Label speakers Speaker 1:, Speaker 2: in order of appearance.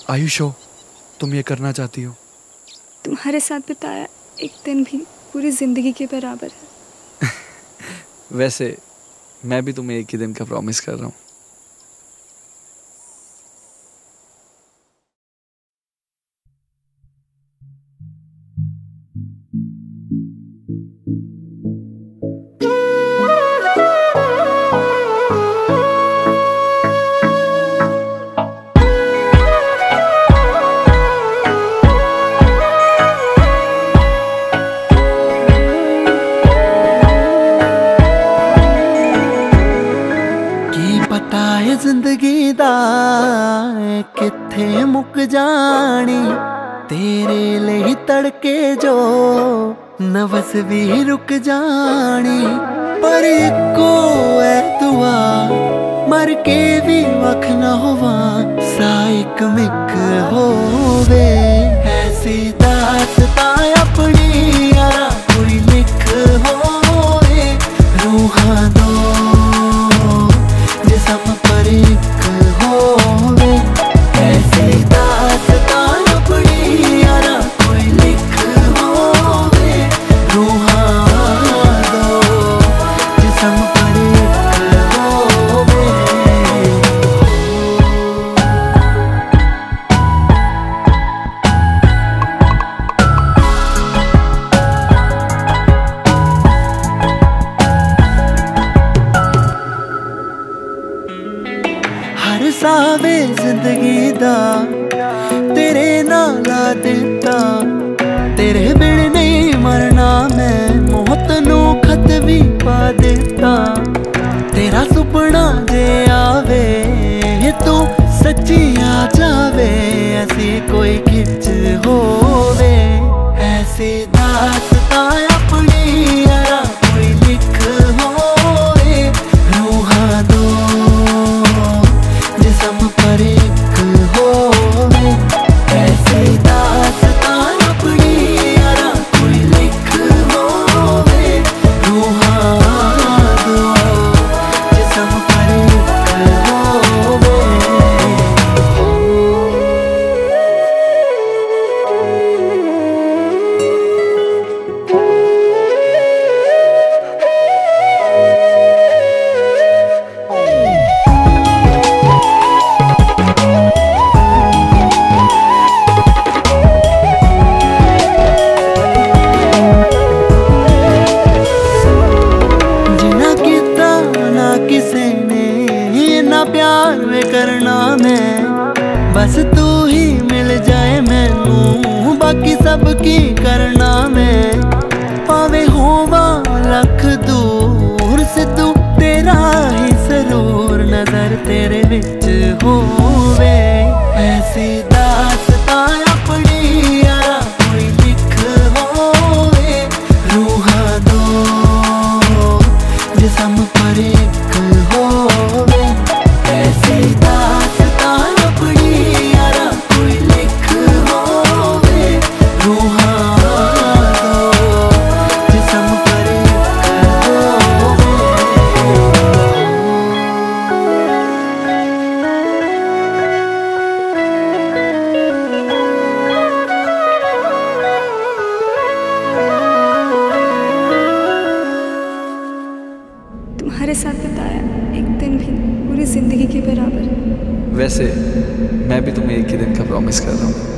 Speaker 1: आयुषो, तुम ये करना चाहती हो?
Speaker 2: तुम्हारे साथ बिताया एक दिन भी पूरी जिंदगी के बराबर है।
Speaker 1: वैसे मैं भी तुम्हें एक ही दिन का प्रॉमिस कर रहा हूँ।
Speaker 3: जिंदगी दा किथे मुक जानी, तेरे लिए तड़के जो नवस भी रुक जानी। पर एको है दुआ मर के भी वख न होवा, साइक मिक होवे ऐसी दास्तां अपनी यारा कोई लिख होवे। रूहां दो जिसम पर एक होवे ऐसी दास्तां अपनी यारा कोई लिख होवे। रूहां दो जिसम पर एक होवे। हर सावे जिंदगी दा तेरे नाला दिता, तेरे बिन नहीं मरना मैं मौत नू खत भी पा दिता। तेरा सुपना जे आवे तू सच्ची आ जावे, ऐसी कोई खिच होवे ऐसी दास्तां अपनी यारा कोई लिख होवे। रूहां दो जिसम पर एक होवे ऐसी दास्तां अपनी यारा कोई लिख होवे। रूहां दो जिसम पर एक होवे। किसे ने ना प्यार में करना मैं, बस तू ही मिल जाए मैनू बाकी सब की करना मैं। पावे होवा लख दूर से तू तेरा ही सरूर नजर तेरे विच होवे ऐसी दास्तां अपनी यारा कोई लिख होवे। रूहां दो जिसम पर एक होवे ऐसी दास्तां अपनी यारा कोई लिख होवे। रूहां दो जिसम पर एक होवे।
Speaker 2: तुम्हारे साथ बिताया एक दिन भी पूरी जिंदगी के बराबर है।
Speaker 1: वैसे मैं भी तुम्हें एक ही दिन का प्रॉमिस कर रहा हूँ।